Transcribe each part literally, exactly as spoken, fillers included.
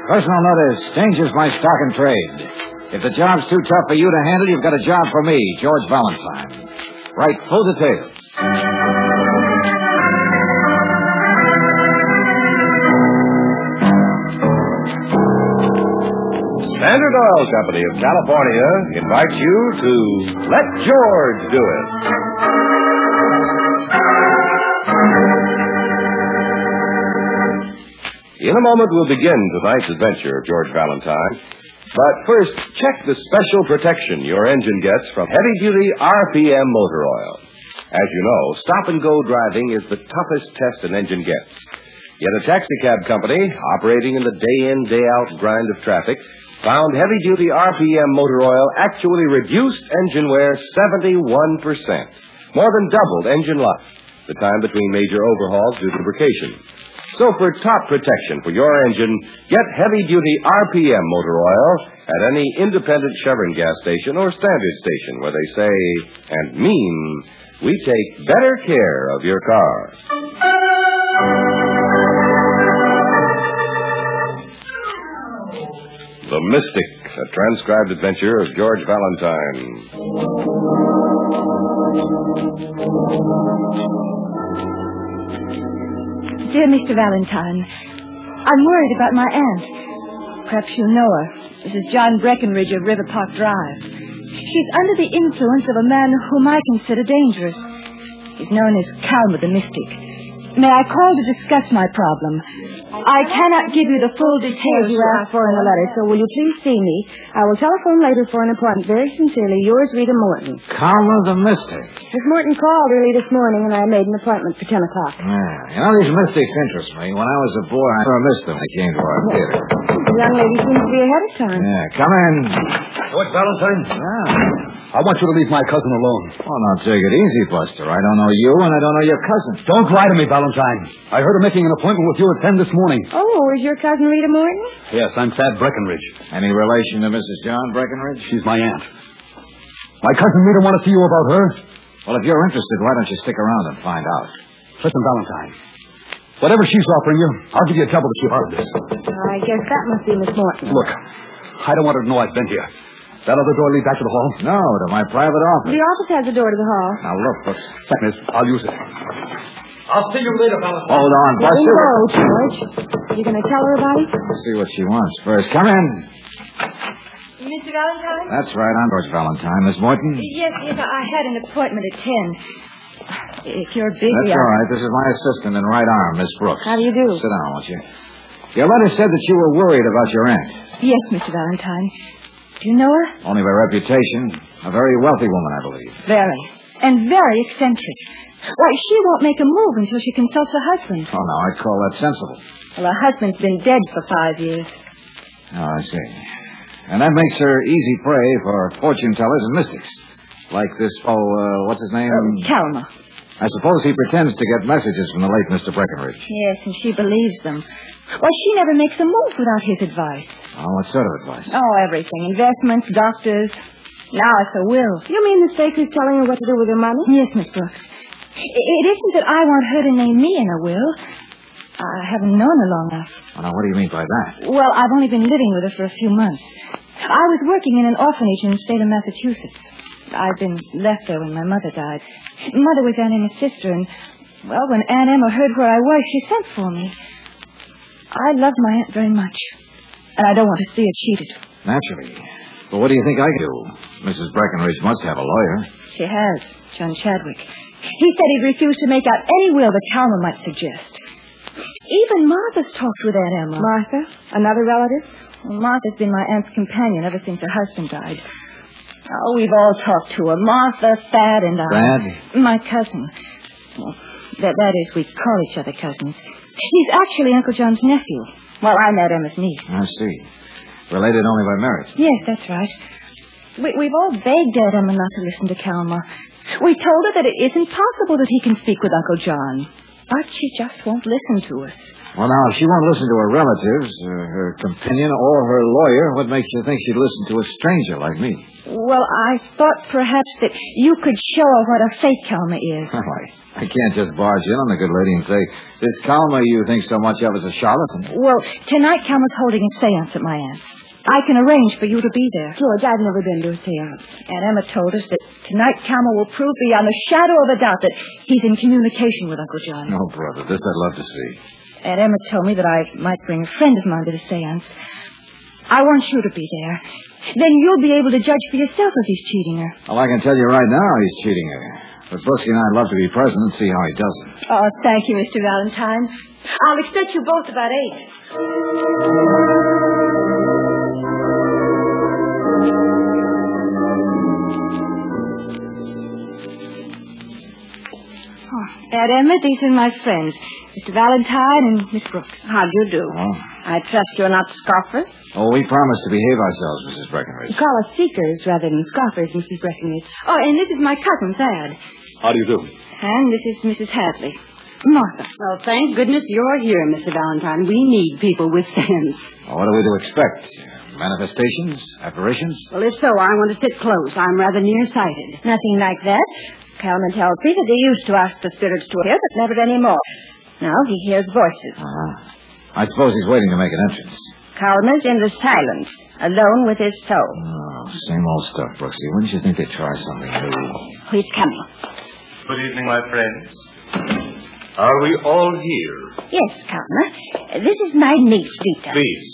Personal notice. Danger's my stock and trade. If the job's too tough for you to handle, you've got a job for me, George Valentine. Write full details. Standard Oil Company of California invites you to Let George Do It. In a moment, we'll begin tonight's adventure of George Valentine. But first, check the special protection your engine gets from heavy-duty R P M motor oil. As you know, stop-and-go driving is the toughest test an engine gets. Yet a taxicab company, operating in the day-in, day-out grind of traffic, found heavy-duty R P M motor oil actually reduced engine wear seventy-one percent. More than doubled engine life, the time between major overhauls due to lubrication. So for top protection for your engine, get heavy-duty R P M motor oil at any independent Chevron gas station or standard station where they say and mean, we take better care of your car. The Mystic, a transcribed adventure of George Valentine. Dear Mister Valentine, I'm worried about my aunt. Perhaps you know her. This is John Breckenridge of River Park Drive. She's under the influence of a man whom I consider dangerous. He's known as Calma the Mystic. May I call to discuss my problem? I cannot give you the full details you asked for in the letter, so will you please see me? I will telephone later for an appointment. Very sincerely, yours, Rita Morton. Calma the Mystic. Miss Morton called early this morning, and I made an appointment for ten o'clock. Yeah, you know, these mystics interest me. When I was a boy, I never missed them. They came to our theater. The young lady seems to be ahead of time. Yeah, come in. George Valentine? Yeah. I want you to leave my cousin alone. Oh, now take it easy, Buster. I don't know you, and I don't know your cousin. Don't lie to me, Valentine. I heard her making an appointment with you at ten this morning. Oh, is your cousin Rita Morton? Yes, I'm Thad Breckenridge. Any relation to Missus John Breckenridge? She's my aunt. My cousin Rita want to see you about her. Well, if you're interested, why don't you stick around and find out? Listen, Valentine. Whatever she's offering you, I'll give you double the part of this. I guess that must be Miss Morton. Look, I don't want her to know I've been here. That other door lead back to the hall? No, to my private office. The office has a door to the hall. Now, look, look. Miss, I'll use it. I'll see you later, Valentine. Hold on, Let Buster. him go, George. You going to tell her about it? Let's see what she wants first. Come in. Mister Valentine? That's right, I'm George Valentine. Miss Morton? Yes, yes, I had an appointment at ten. If you're busy... That's I... all right. This is my assistant and right arm, Miss Brooks. How do you do? Sit down, won't you? Your letter said that you were worried about your aunt. Yes, Mister Valentine. Do you know her? Only by reputation. A very wealthy woman, I believe. Very. And very eccentric. Why, she won't make a move until she consults her husband. Oh, no, I'd call that sensible. Well, her husband's been dead for five years. Oh, I see. And that makes her easy prey for fortune tellers and mystics. Like this, oh, uh, what's his name? Um, Calma. I suppose he pretends to get messages from the late Mister Breckenridge. Yes, and she believes them. Why, she never makes a move without his advice. Oh, what sort of advice? Oh, everything. Investments, doctors. Now it's a will. You mean the stake is telling her what to do with her money? Yes, Miss Brooks. It isn't that I want her to name me in a will. I haven't known her long enough. Well, now, what do you mean by that? Well, I've only been living with her for a few months. I was working in an orphanage in the state of Massachusetts. I'd been left there when my mother died. Mother was Aunt Emma's sister, and, well, when Aunt Emma heard where I was, she sent for me. I love my aunt very much, and I don't want to see her cheated. Naturally. But what do you think I do? Missus Breckenridge must have a lawyer. She has, John Chadwick. He said he'd refuse to make out any will that Calma might suggest. Even Martha's talked with Aunt Emma. Martha? Another relative? Well, Martha's been my aunt's companion ever since her husband died. Oh, we've all talked to her. Martha, Thad, and I. Thad? My cousin. Well, that, that is, we call each other cousins. He's actually Uncle John's nephew. Well, I'm Aunt Emma's niece. I see. Related only by marriage. Yes, that's right. We, we've all begged Aunt Emma not to listen to Calma. We told her that it isn't possible that he can speak with Uncle John. But she just won't listen to us. Well, now, if she won't listen to her relatives, uh, her companion, or her lawyer, what makes you think she'd listen to a stranger like me? Well, I thought perhaps that you could show her what a fake Kalma is. Well, I, I can't just barge in on the good lady and say, this Kalma you think so much of is a charlatan. Well, tonight Kalma's holding a seance at my aunt's. I can arrange for you to be there. George, I've never been to a seance. Aunt Emma told us that tonight Kalma will prove beyond a shadow of a doubt that he's in communication with Uncle John. Oh, brother, this I'd love to see. Aunt Emma told me that I might bring a friend of mine to the seance. I want you to be there. Then you'll be able to judge for yourself if he's cheating her. Well, I can tell you right now he's cheating her. But Brooksy and I'd love to be present and see how he does it. Oh, thank you, Mister Valentine. I'll expect you both about eight. Aunt Emma, these are my friends, Mister Valentine and Miss Brooks. How do you do? Oh. I trust you're not scoffers. Oh, we promised to behave ourselves, Missus Breckenridge. You call us seekers rather than scoffers, Missus Breckenridge. Oh, and this is my cousin, Thad. How do you do? And this is Missus Hadley. Martha. Well, thank goodness you're here, Mister Valentine. We need people with sense. Well, what are we to expect? Manifestations? Apparitions? Well, if so, I want to sit close. I'm rather nearsighted. Nothing like that. Kalman tells me that they used to ask the spirits to appear, but never anymore. Now he hears voices. Uh-huh. I suppose he's waiting to make an entrance. Kalman's in the silence, alone with his soul. Oh, same old stuff, Brooksy. Wouldn't you think they'd try something new? He's coming. Good evening, my friends. Are we all here? Yes, Kalman. This is my niece, Rita. Please.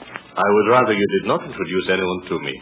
I would rather you did not introduce anyone to me.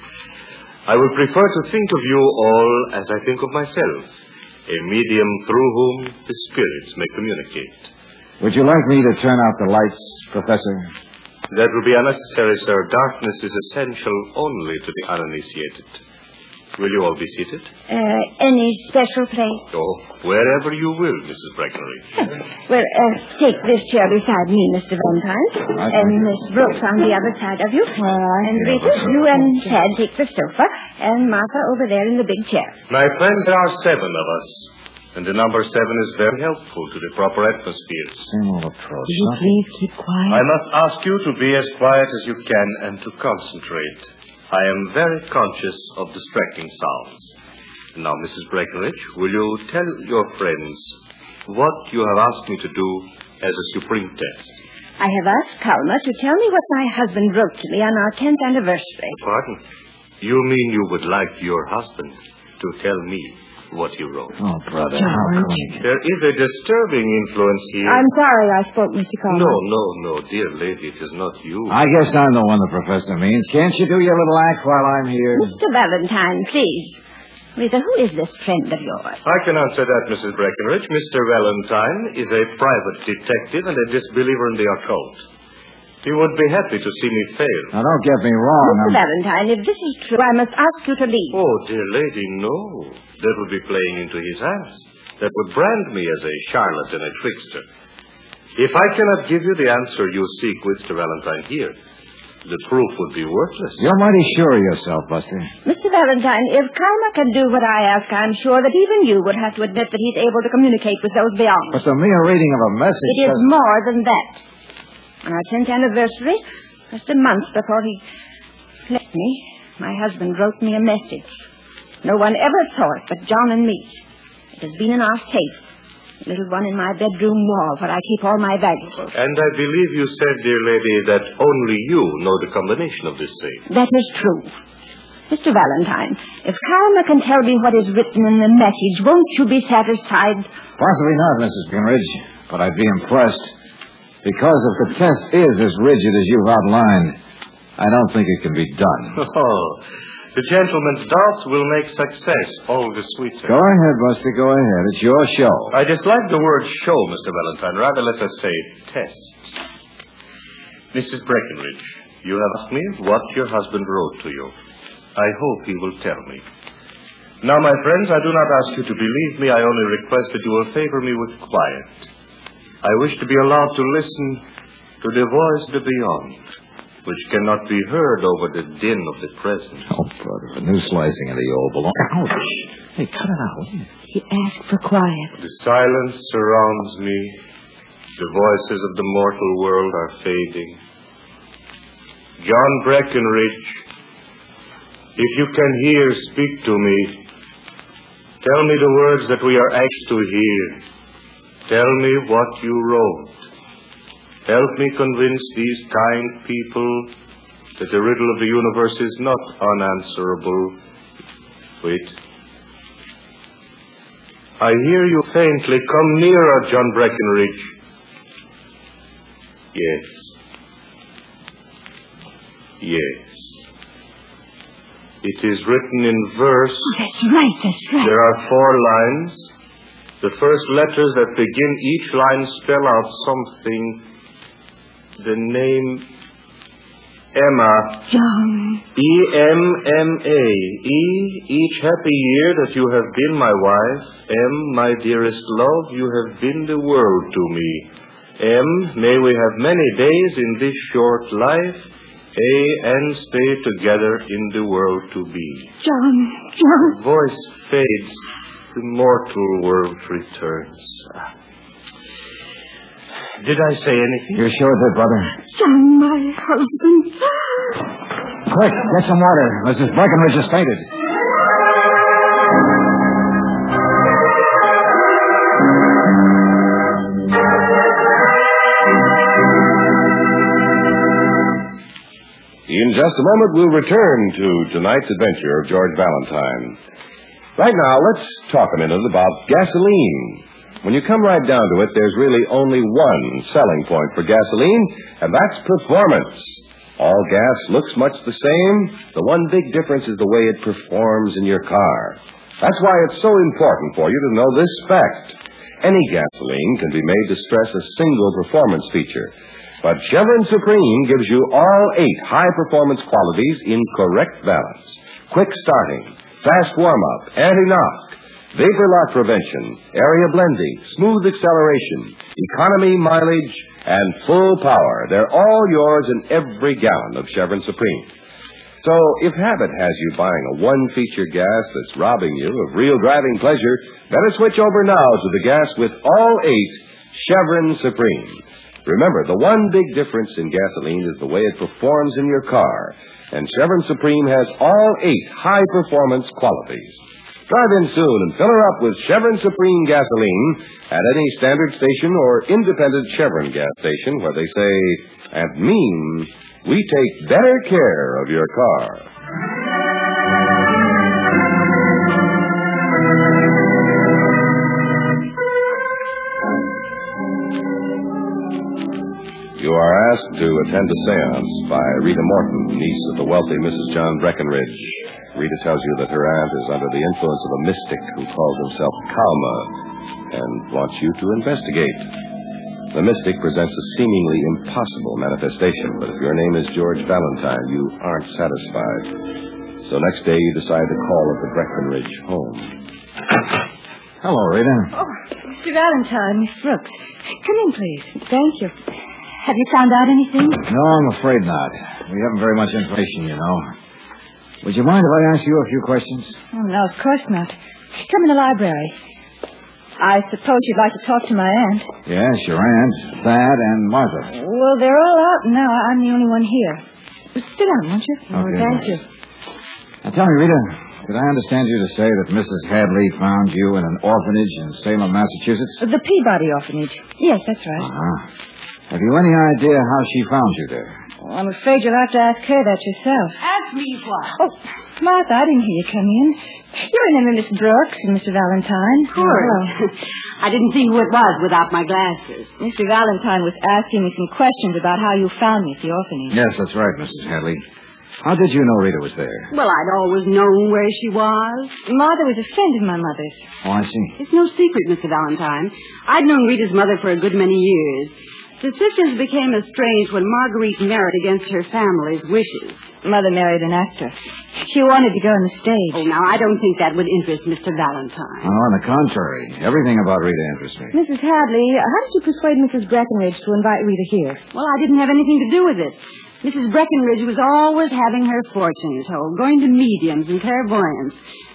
I would prefer to think of you all as I think of myself, a medium through whom the spirits may communicate. Would you like me to turn out the lights, Professor? That will be unnecessary, sir. Darkness is essential only to the uninitiated. Will you all be seated? Uh, any special place? Oh, wherever you will, Missus Breckenridge. Well, uh, take this chair beside me, Mister Valentine. Right, And right. Miss Brooks on the other side of you. and Yeah, Rita, that's you right. and Tad take the sofa. And Martha over there in the big chair. My friends, there are seven of us. And the number seven is very helpful to the proper atmospheres. Same old approach. Will you Nothing. please keep quiet? I must ask you to be as quiet as you can and to concentrate. I am very conscious of distracting sounds. Now, Missus Breckenridge, will you tell your friends what you have asked me to do as a supreme test? I have asked Kalma to tell me what my husband wrote to me on our tenth anniversary. Pardon? You mean you would like your husband to tell me what he wrote? Oh, brother, how come you... There is a disturbing influence here. I'm sorry I spoke, Mister Coleman. No, no, no, dear lady, it is not you. I guess I'm the one the professor means. Can't you do your little act while I'm here? Mister Valentine, please. Rita, who is this friend of yours? I can answer that, Missus Breckenridge. Mister Valentine is a private detective and a disbeliever in the occult. He would be happy to see me fail. Now, don't get me wrong. Mister I'm... Valentine, if this is true, I must ask you to leave. Oh, dear lady, no. That would be playing into his hands. That would brand me as a charlatan, a trickster. If I cannot give you the answer you seek, Mister Valentine, here, the proof would be worthless. You're mighty sure of yourself, Buster. Mister Valentine, if Kalma can do what I ask, I'm sure that even you would have to admit that he's able to communicate with those beyond. But the mere reading of a message... It is doesn't- more than that. On our tenth anniversary, just a month before he left me, my husband wrote me a message. No one ever saw it but John and me. It has been in our safe, the little one in my bedroom wall where I keep all my valuables. And I believe you said, dear lady, that only you know the combination of this safe. That is true. Mister Valentine, if Kalma can tell me what is written in the message, won't you be satisfied? Possibly not, Missus Breckenridge, but I'd be impressed. Because if the test is as rigid as you've outlined, I don't think it can be done. Oh, the gentleman's doubts will make success all the sweeter. Go ahead, Buster, go ahead. It's your show. I dislike the word show, Mister Valentine. Rather, let us say test. Missus Breckenridge, you have asked me what your husband wrote to you. I hope he will tell me. Now, my friends, I do not ask you to believe me. I only request that you will favor me with quiet. I wish to be allowed to listen to the voice of the beyond, which cannot be heard over the din of the present. Oh, brother, a new slicing of the old balloon. Ouch. Hey, cut it out. He asked for quiet. The silence surrounds me, The voices of the mortal world are fading. John Breckenridge, if you can hear, speak to me. Tell me the words that we are asked to hear. Tell me what you wrote. Help me convince these kind people that the riddle of the universe is not unanswerable. Wait. I hear you faintly. Come nearer, John Breckenridge. Yes. Yes. It is written in verse. Oh, that's right, that's right. There are four lines. The first letters that begin each line spell out something. The name Emma. John. E M M A. E, each happy year that you have been my wife. M, my dearest love, you have been the world to me. M, may we have many days in this short life. A, and stay together in the world to be. John, John. The voice fades. The mortal world returns. Did I say anything? You sure did, brother. John, my husband. Quick, get some water. Missus Breckenridge has fainted. In just a moment, we'll return to tonight's adventure of George Valentine. Right now, let's talk a minute about gasoline. When you come right down to it, there's really only one selling point for gasoline, and that's performance. All gas looks much the same. The one big difference is the way it performs in your car. That's why it's so important for you to know this fact. Any gasoline can be made to stress a single performance feature. But Chevron Supreme gives you all eight high-performance qualities in correct balance. Quick starting, fast warm-up, anti-knock, vapor lock prevention, area blending, smooth acceleration, economy, mileage, and full power. They're all yours in every gallon of Chevron Supreme. So if habit has you buying a one-feature gas that's robbing you of real driving pleasure, better switch over now to the gas with all eight Chevron Supreme. Remember, the one big difference in gasoline is the way it performs in your car. And Chevron Supreme has all eight high-performance qualities. Drive in soon and fill her up with Chevron Supreme gasoline at any standard station or independent Chevron gas station where they say and mean, we take better care of your car. You are asked to attend a seance by Rita Morton, niece of the wealthy Missus John Breckenridge. Rita tells you that her aunt is under the influence of a mystic who calls himself Kalma and wants you to investigate. The mystic presents a seemingly impossible manifestation, but if your name is George Valentine, you aren't satisfied. So next day you decide to call at the Breckenridge home. Hello, Rita. Oh, Mister Valentine, Miss Brooks. Come in, please. Thank you. Have you found out anything? No, I'm afraid not. We haven't very much information, you know. Would you mind if I ask you a few questions? Oh, no, of course not. Come in the library. I suppose you'd like to talk to my aunt. Yes, your aunt, Thad, and Martha. Well, they're all out now. I'm the only one here. Sit down, won't you? Okay, oh, thank right. you. Now, tell me, Rita, did I understand you to say that Missus Hadley found you in an orphanage in Salem, Massachusetts? The Peabody Orphanage. Yes, that's right. Uh-huh. Have you any idea how she found you there? Well, I'm afraid you'll have to ask her that yourself. Ask me what? Oh, Martha, I didn't hear you come in. You remember Miss Brooks and Mister Valentine? Of course. I didn't see who it was without my glasses. Mister Valentine was asking me some questions about how you found me at the orphanage. Yes, that's right, Missus Hadley. How did you know Rita was there? Well, I'd always known where she was. Martha was a friend of my mother's. Oh, I see. It's no secret, Mister Valentine. I'd known Rita's mother for a good many years. The sisters became estranged when Marguerite married against her family's wishes. Mother married an actor. She wanted to go on the stage. Oh, now, I don't think that would interest Mister Valentine. Oh, on the contrary. Everything about Rita interests me. Missus Hadley, how did you persuade Missus Breckenridge to invite Rita here? Well, I didn't have anything to do with it. Missus Breckenridge was always having her fortune told, going to mediums and clairvoyants.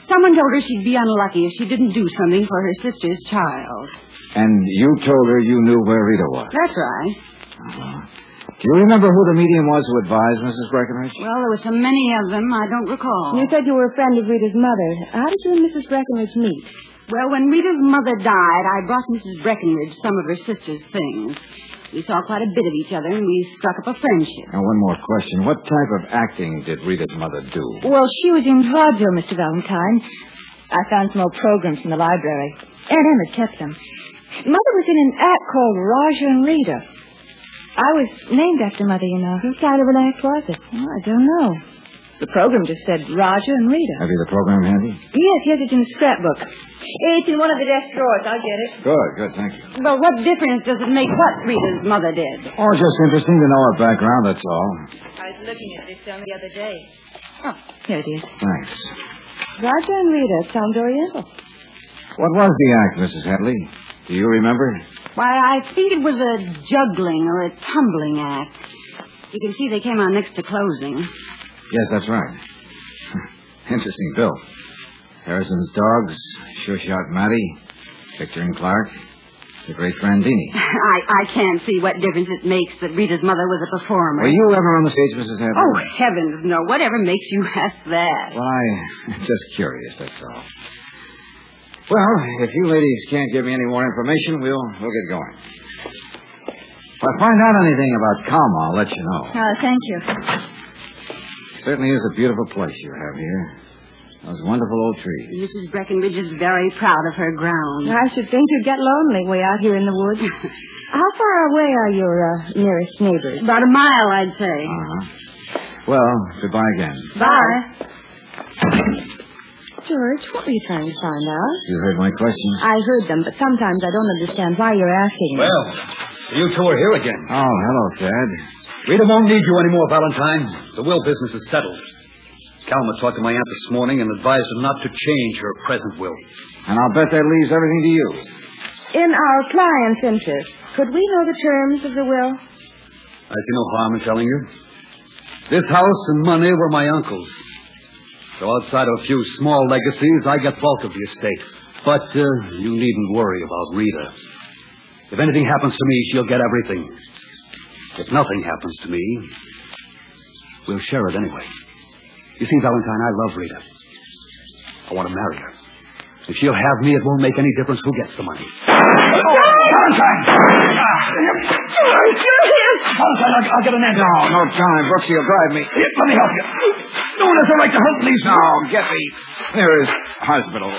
Someone told her she'd be unlucky if she didn't do something for her sister's child. And you told her you knew where Rita was? That's right. Uh-huh. Do you remember who the medium was who advised Missus Breckenridge? Well, there were so many of them, I don't recall. You said you were a friend of Rita's mother. How did you and Missus Breckenridge meet? Well, when Rita's mother died, I brought Missus Breckenridge some of her sister's things. We saw quite a bit of each other, and we struck up a friendship. Now, one more question. What type of acting did Rita's mother do? Well, she was in vaudeville, Mister Valentine. I found some old programs in the library. Aunt Emma kept them. Mother was in an act called Roger and Rita. I was named after Mother, you know. What kind of an act was it? Oh, I don't know. The program just said Roger and Rita. Have you the program handy? Yes, yes, it's in the scrapbook. It's in one of the desk drawers. I'll get it. Good, good, thank you. Well, what difference does it make what Rita's mother did? Oh, just interesting to know her background, that's all. I was looking at this film the other day. Oh, here it is. Thanks. Roger and Rita sounds oriental. What was the act, Missus Hadley? Do you remember? Why, I think it was a juggling or a tumbling act. You can see they came on next to closing. Yes, that's right. Interesting bill. Harrison's Dogs, Sure Shot Matty, Victor and Clark, the great Frandini. I, I can't see what difference it makes that Rita's mother was a performer. Were you ever on the stage, Missus Hadley? Oh, heavens, no. Whatever makes you ask that? Well, I'm just curious, that's all. Well, if you ladies can't give me any more information, we'll we'll get going. If I find out anything about Calma, I'll let you know. Oh, thank you. It certainly is a beautiful place you have here. Those wonderful old trees. Missus Breckenridge is very proud of her grounds. I should think you'd get lonely way out here in the woods. How far away are your uh, nearest neighbors? About a mile, I'd say. Uh-huh. Well, goodbye again. Bye. George, what were you trying to find out? You heard my questions? I heard them, but sometimes I don't understand why you're asking me. Well, you two are here again. Oh, hello, Thad. Rita won't need you anymore, Valentine. The will business is settled. Calma talked to my aunt this morning and advised her not to change her present will. And I'll bet that leaves everything to you. In our client's interest, could we know the terms of the will? I see no harm in telling you. This house and money were my uncle's. So outside of a few small legacies, I get bulk of the estate. But uh, you needn't worry about Rita. If anything happens to me, she'll get everything. If nothing happens to me, we'll share it anyway. You see, Valentine, I love Rita. I want to marry her. If she'll have me, it won't make any difference who gets the money. Valentine! Valentine, I'll, I'll get an answer. No, no time. Brooksy will drive me. Let me help you. No one has the right to hurt me. No, get me. There is hospital.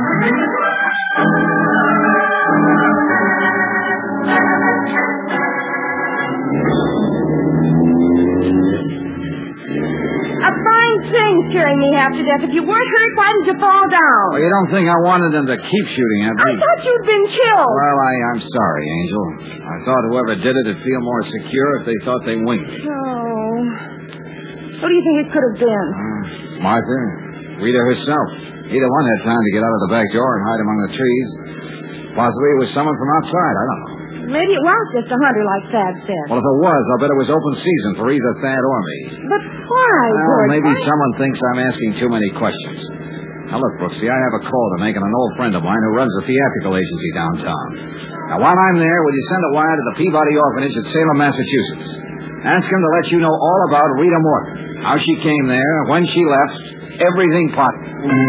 A fine thing scaring me half to death. If you weren't hurt, why did you fall down? Well, you don't think I wanted them to keep shooting at me? I thought you'd been killed. Well, I, I'm sorry, Angel. I thought whoever did it would feel more secure if they thought they winked. Oh. What do you think it could have been? Uh, Martha, Rita herself. Either one had time to get out of the back door and hide among the trees. Possibly it was someone from outside. I don't know. Maybe it was just a hunter, like Thad said. Well, if it was, I'll bet it was open season for either Thad or me. But why, Well, George? maybe Why? someone thinks I'm asking too many questions. Now, look, Brooksy, I have a call to make on an old friend of mine who runs a theatrical agency downtown. Now, while I'm there, will you send a wire to the Peabody Orphanage at Salem, Massachusetts? Ask him to let you know all about Rita Morton, how she came there, when she left, everything possible.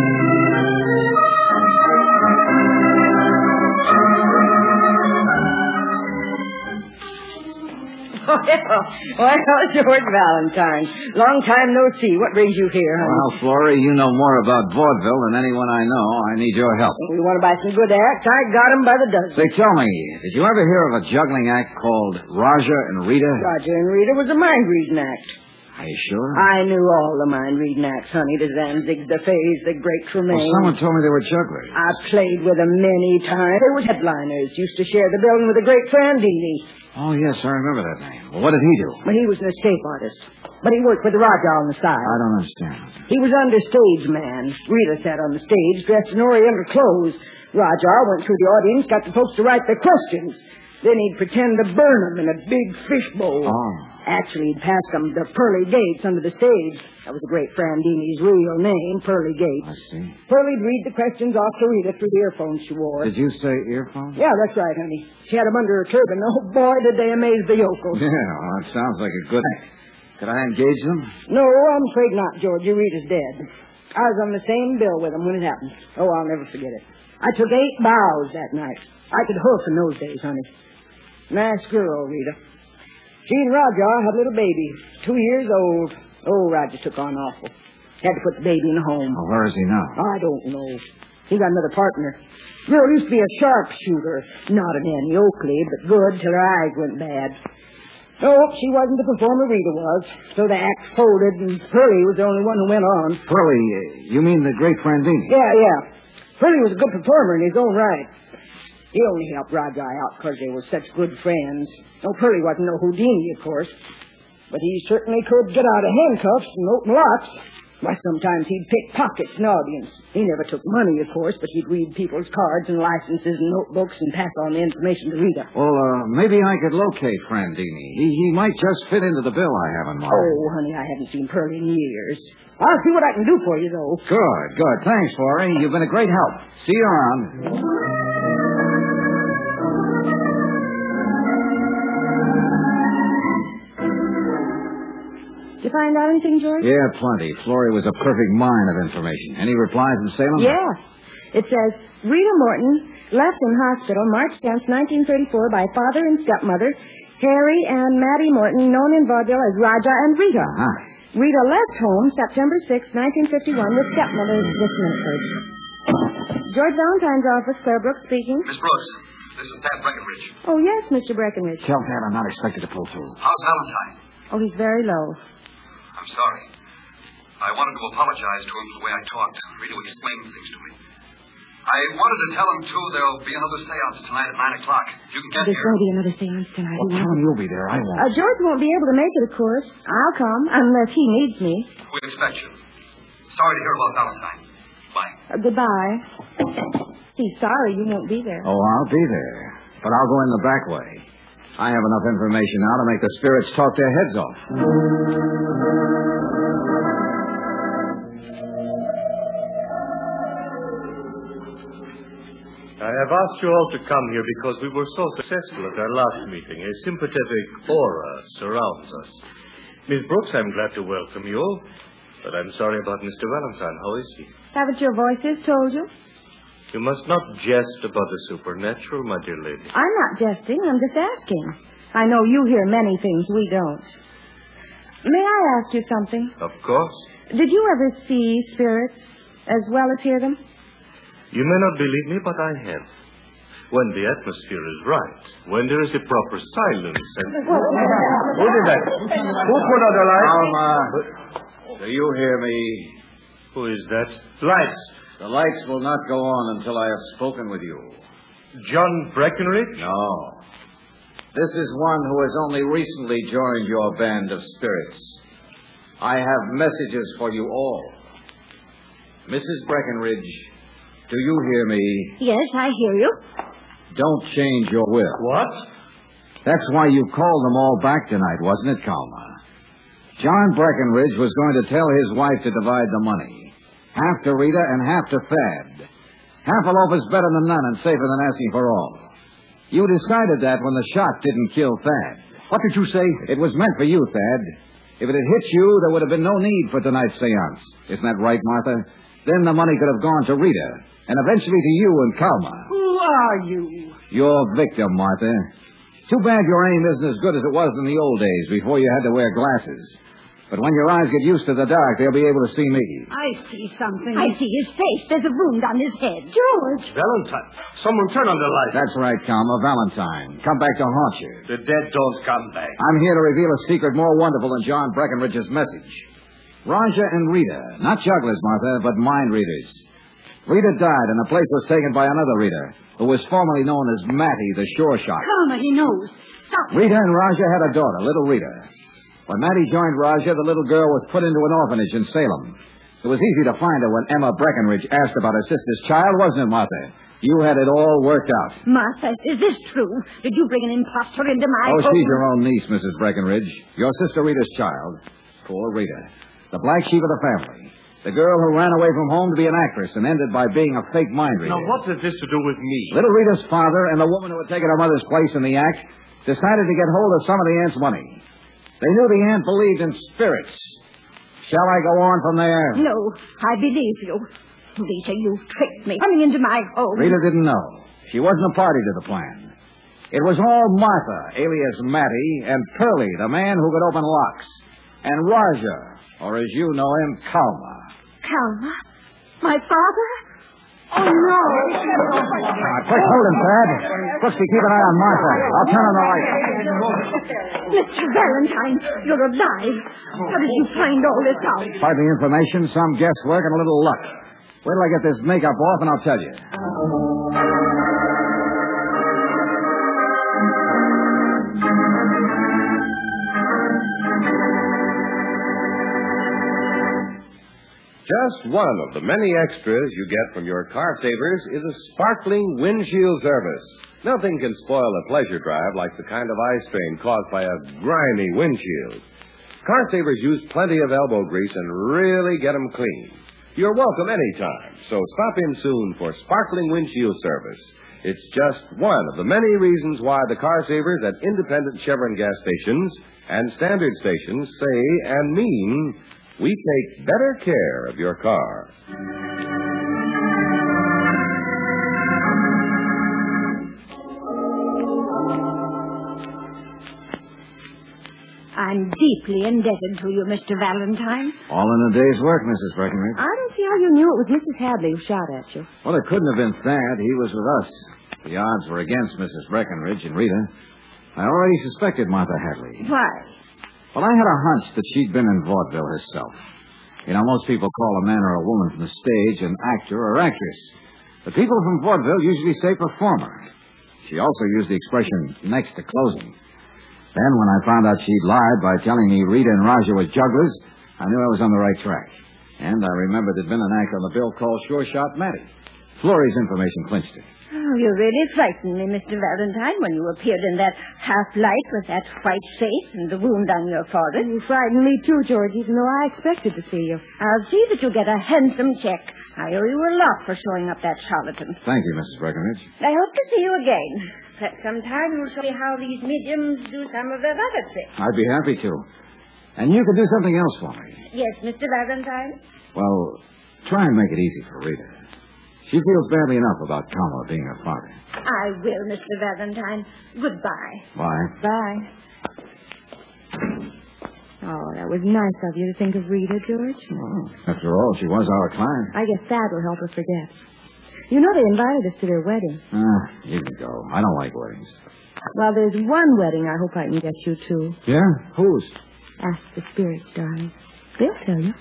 Well, George Valentine. Long time no see. What brings you here, honey? Well, Florrie, you know more about vaudeville than anyone I know. I need your help. We want to buy some good acts. I got 'em by the dozen. Say, tell me, did you ever hear of a juggling act called Roger and Rita? Roger and Rita was a mind-reading act. Are you sure? I knew all the mind-reading acts, honey. The Zanzig, the Fays, the Great Tremaine. Well, someone told me they were jugglers. I played with them many times. They were headliners. Used to share the building with the great Frandini. Oh, yes, I remember that name. Well, what did he do? But he was an escape artist. But he worked with Roger on the side. I don't understand. He was understage man. Rita sat on the stage dressed in Oriental clothes. Roger went through the audience, got the folks to write their questions. Then he'd pretend to burn them in a big fishbowl. Oh. Actually, he'd passed them the pearly gates under the stage. That was a great Frandini's real name, Pearly Gates. I see. Pearly'd read the questions off to Rita through the earphones she wore. Did you say earphones? Yeah, that's right, honey. She had them under her turban. Oh, boy, did they amaze the yokels. Yeah, well, that sounds like a good... Could I engage them? No, I'm afraid not, George. Your Rita's dead. I was on the same bill with them when it happened. Oh, I'll never forget it. I took eight bows that night. I could hoof in those days, honey. Nice girl, Rita. She and Roger had a little baby, two years old. Oh, Roger took on awful. Had to put the baby in a home. Well, where is he now? I don't know. He got another partner. Girl used to be a sharpshooter. Not an Annie Oakley, but good till her eyes went bad. No, she wasn't the performer Rita was. So the act folded, and Pearly was the only one who went on. Pearly, you mean the great Frandini? Yeah, yeah. Pearly was a good performer in his own right. He only helped Roger out because they were such good friends. No, Pearly wasn't no Houdini, of course. But he certainly could get out of handcuffs and open locks. Why, sometimes he'd pick pockets in the audience. He never took money, of course, but he'd read people's cards and licenses and notebooks and pass on the information to Rita. Well, uh, maybe I could locate Frandini. He, he might just fit into the bill I have in mind. Oh, honey, I haven't seen Pearly in years. I'll see what I can do for you, though. Good, good. Thanks, Florrie. You've been a great help. See you around. Did you find out anything, George? Yeah, plenty. Florrie was a perfect mine of information. Any replies in Salem? Yeah. It says, Rita Morton left in hospital March tenth, nineteen thirty-four by father and stepmother, Harry and Mattie Morton, known in vaudeville as Raja and Rita. Uh-huh. Rita left home September sixth, nineteen fifty-one with stepmother this Minford. George Valentine's office, Claire Brooks speaking. Miss Brooks, this is Dad Breckenridge. Oh, yes, Mister Breckenridge. Tell Dad I'm not expected to pull through. How's Valentine? Oh, he's very low. I'm sorry. I wanted to apologize to him for the way I talked. Rita explained things to me. I wanted to tell him, too, there'll be another seance tonight at nine o'clock. You can get There's here. going to be another seance tonight. Well, tell him you'll be there. I won't. Uh, George won't be able to make it, of course. I'll come, unless he needs me. We expect you. Sorry to hear about Valentine. Bye. Uh, goodbye. He's sorry you won't be there. Oh, I'll be there. But I'll go in the back way. I have enough information now to make the spirits talk their heads off. I have asked you all to come here because we were so successful at our last meeting. A sympathetic aura surrounds us. Miss Brooks, I'm glad to welcome you, but I'm sorry about Mister Valentine. How is he? Haven't your voices told you? You must not jest about the supernatural, my dear lady. I'm not jesting. I'm just asking. I know you hear many things we don't. May I ask you something? Of course. Did you ever see spirits as well as hear them? You may not believe me, but I have. When the atmosphere is right, when there is a proper silence and... Who did that? Who put out the light? Alma, do you hear me? Who is that? Lights. The lights will not go on until I have spoken with you. John Breckenridge? No. This is one who has only recently joined your band of spirits. I have messages for you all. Missus Breckenridge, do you hear me? Yes, I hear you. Don't change your will. What? That's why you called them all back tonight, wasn't it, Kalma? John Breckenridge was going to tell his wife to divide the money. Half to Rita and half to Thad. Half a loaf is better than none and safer than asking for all. You decided that when the shot didn't kill Thad. What did you say? It was meant for you, Thad. If it had hit you, there would have been no need for tonight's seance. Isn't that right, Martha? Then the money could have gone to Rita, and eventually to you and Kalma. Who are you? Your victim, Martha. Too bad your aim isn't as good as it was in the old days before you had to wear glasses. But when your eyes get used to the dark, they'll be able to see me. I see something. I see his face. There's a wound on his head. George! Valentine. Someone turn on the light. That's right, Kalma. Valentine. Come back to haunt you. The dead don't come back. I'm here to reveal a secret more wonderful than John Breckenridge's message. Raja and Rita. Not jugglers, Martha, but mind readers. Rita died, and the place was taken by another Rita, who was formerly known as Mattie, the Shore Shot. Kalma, he knows. Stop. Rita and Raja had a daughter, little Rita. When Mattie joined Raja, the little girl was put into an orphanage in Salem. It was easy to find her when Emma Breckenridge asked about her sister's child, wasn't it, Martha? You had it all worked out. Martha, is this true? Did you bring an impostor into my Oh, home? she's your own niece, Missus Breckenridge. Your sister Rita's child. Poor Rita. The black sheep of the family. The girl who ran away from home to be an actress and ended by being a fake mind reader. Now, what has this to do with me? Little Rita's father and the woman who had taken her mother's place in the act decided to get hold of some of the aunt's money. They knew the aunt believed in spirits. Shall I go on from there? No, I believe you. Rita, you tricked me. Coming into my home. Rita didn't know. She wasn't a party to the plan. It was all Martha, alias Mattie, and Pearlie, the man who could open locks. And Raja, or as you know him, Kalma. Kalma? My father? Oh, no. Ah, quick, hold him, Thad. Brooksy, keep an eye on Martha. I'll turn on the light. Mister Valentine, you're alive. How did you find all this out? Partly information, some guesswork, and a little luck. Wait till I get this makeup off, and I'll tell you. Just one of the many extras you get from your Car Savers is a sparkling windshield service. Nothing can spoil a pleasure drive like the kind of eye strain caused by a grimy windshield. Car Savers use plenty of elbow grease and really get them clean. You're welcome anytime, so stop in soon for sparkling windshield service. It's just one of the many reasons why the Car Savers at independent Chevron gas stations and standard stations say and mean we take better care of your car. I'm deeply indebted to you, Mister Valentine. All in a day's work, Missus Breckenridge. I don't see how you knew it was Missus Hadley who shot at you. Well, it couldn't have been Thad. He was with us. The odds were against Missus Breckenridge and Rita. I already suspected Martha Hadley. Why? Well, I had a hunch that she'd been in vaudeville herself. You know, most people call a man or a woman from the stage an actor or actress. But people from vaudeville usually say performer. She also used the expression next to closing. Then, when I found out she'd lied by telling me Rita and Raja were jugglers, I knew I was on the right track. And I remembered there'd been an act on the bill called Sure Shot Mattie. Florrie's information clinched it. Oh, you really frightened me, Mister Valentine, when you appeared in that half-light with that white face and the wound on your forehead. You frightened me too, George, even though I expected to see you. I'll see that you get a handsome check. I owe you a lot for showing up that charlatan. Thank you, Missus Breckenridge. I hope to see you again. Perhaps sometime you'll show me how these mediums do some of their other tricks. I'd be happy to. And you could do something else for me. Yes, Mister Valentine? Well, try and make it easy for Rita. She feels badly enough about Kamala being her father. I will, Mister Valentine. Goodbye. Bye. Bye. Oh, that was nice of you to think of Rita, George. Oh, after all, she was our client. I guess Thad will help her forget. You know they invited us to their wedding. Ah, you can go. I don't like weddings. Well, there's one wedding I hope I can get you to. Yeah? Whose? Ask the spirits, darling. They'll tell you.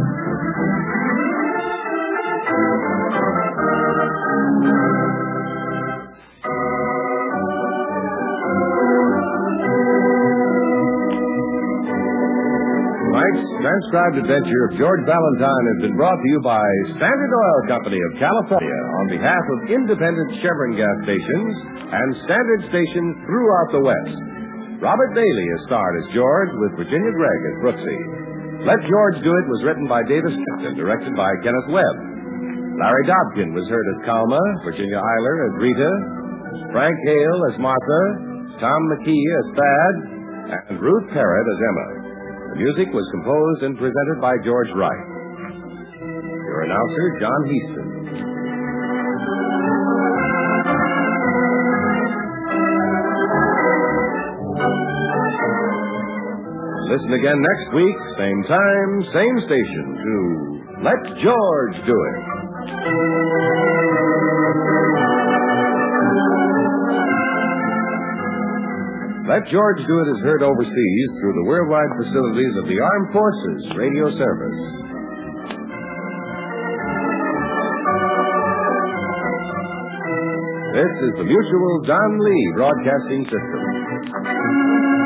Tonight's transcribed adventure of George Valentine has been brought to you by Standard Oil Company of California on behalf of independent Chevron gas stations and standard stations throughout the West. Robert Bailey is starred as George with Virginia Gregg as Brooksy. Let George Do It was written by Davis Captain, directed by Kenneth Webb. Larry Dobkin was heard as Kalma, Virginia Eiler as Rita, Frank Hale as Martha, Tom McKee as Thad, and Ruth Parrott as Emma. The music was composed and presented by George Wright. Your announcer, John Heaston. Listen again next week, same time, same station, to Let George Do It. Let George Do It is heard overseas through the worldwide facilities of the Armed Forces Radio Service. This is the Mutual Don Lee Broadcasting System.